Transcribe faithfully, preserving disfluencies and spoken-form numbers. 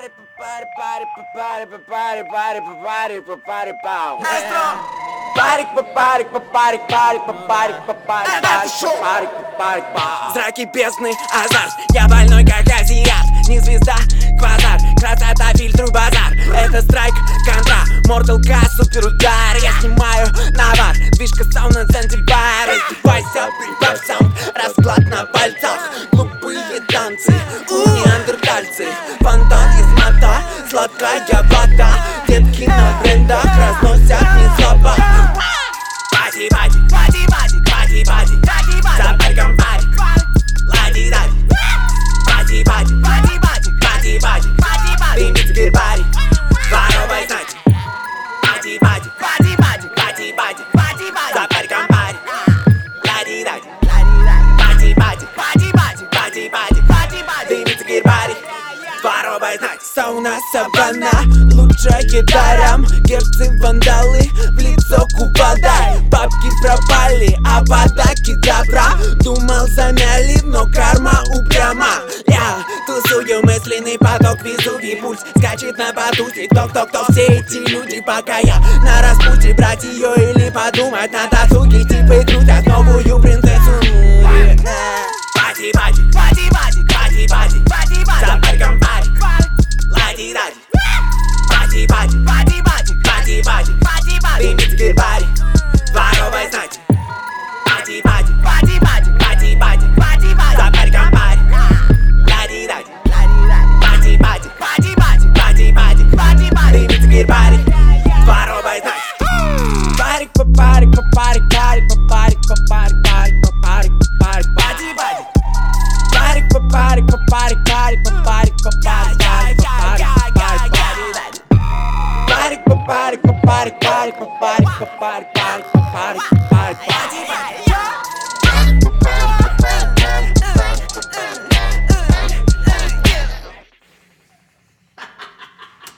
Party, party, party, party, party, party, party, party, party. Парик, парик, парик, парик, парик, парик, парик, парик, парик. Зраки бездны, азарт. Я больной, как азиат. Не звезда, квазар. Красота, фильтру, базар. Это страйк, контра, Mortal K, супер удар. Я снимаю навар, движка сауна, Занзибар. Раздевайся, прибавь саунд, расклад на пальцах. Глупые танцы, неандертальцы. Фонтан из мота, сладкая вода. Детки на брендах разносят не слабо. Пати, пати, пати, пати, пати, пати, пати, пати, за париком парик, лади-дади. Пати, пати, пати, пати, пати, пати, пати, пати, дымится гербарий, воровай знати. Пати, пати, пати, пати, пати, пати, пати, пати, за париком парик, лади-дади. Пати, пати, пати, пати, пати, пати, пати, пати, дымится гербарий, воровай знати. Сауна, саванна, лучшая даром. Герцы, вандалы, в лицо купадай. Бабки пропали, а вода кедавра. Думал, замяли, но карма упряма. Я тусую, мысленный поток, Везувий пульс скачет на подушке. Кто-кто-кто, все эти люди, пока я на распутье. Брать ее или подумать на досуге. Типы крутят новую принцессу. Пати, пати, пати, пати, пати, пати, пати, пати, за париком парик, лади-дади. Пати, пати, пати, пати, пати, пати, пати, пати, дымится гербарий, воровай знати. Пати, пати, пати, пати, пати, пати, пати, пати, за париком парик, лади-дади. Пати, пати, пати, пати, пати, пати, пати, пати, дымится гербарий, воровай знати. Парик, парик, парик, парик, парик, парик, парик, парик, парик, пати, пати. Парик, парик, парик, парик, парик, парик, парик, парик, Парик, парик, парик, парик, парик, парик, парик, парик, парик, парик, парик.